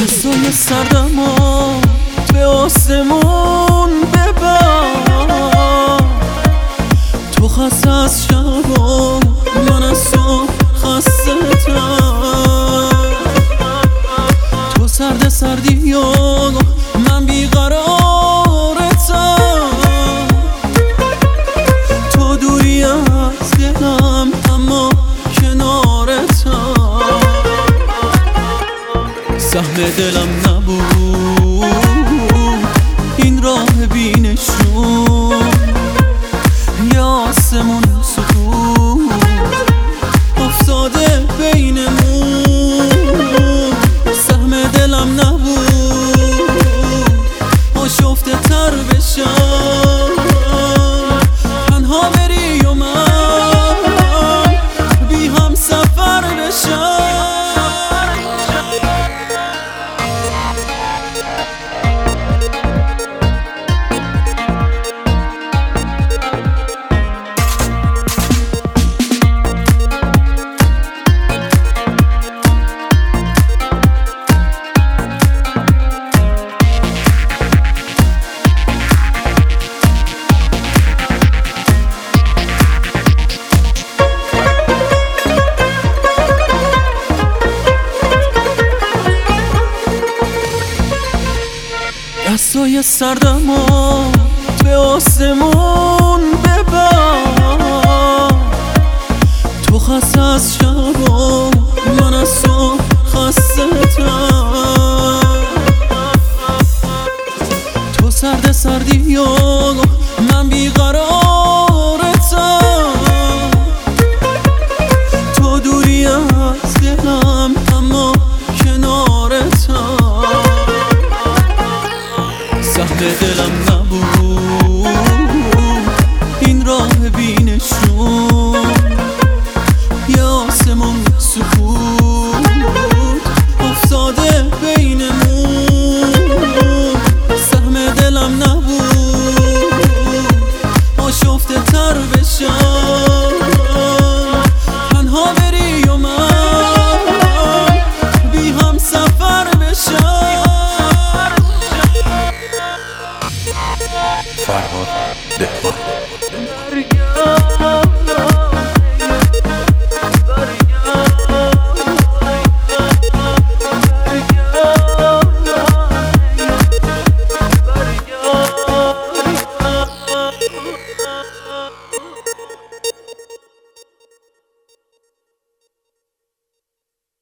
دستای سردمو به آسمون ببر. تو خسته از شب و من از صبح خسته تر. تو سردی و من بیقرارتم. تو دوری از دلم اما کنارتم. سهم دلم نبود این راه بینشون، یا آسمون سکوت افتاده بینمون. سهم دلم نبود آشفته تر بشم، تنها بری و من بی هم سفر بشم. دستای سردمو به آسمون ببر. تو خسته از شب و من از صبح خسته تر. تو سردی و من بیقرارتم. تو دوری از دلم اما کنارتم. سهم دلم نبود این راه بینشون، یا آسمون سکوت افتاده بینمون. سهم دلم نبود آشفته تر بشم، تنها بری و من بی هم سفر بشم. فرهاد دهقان.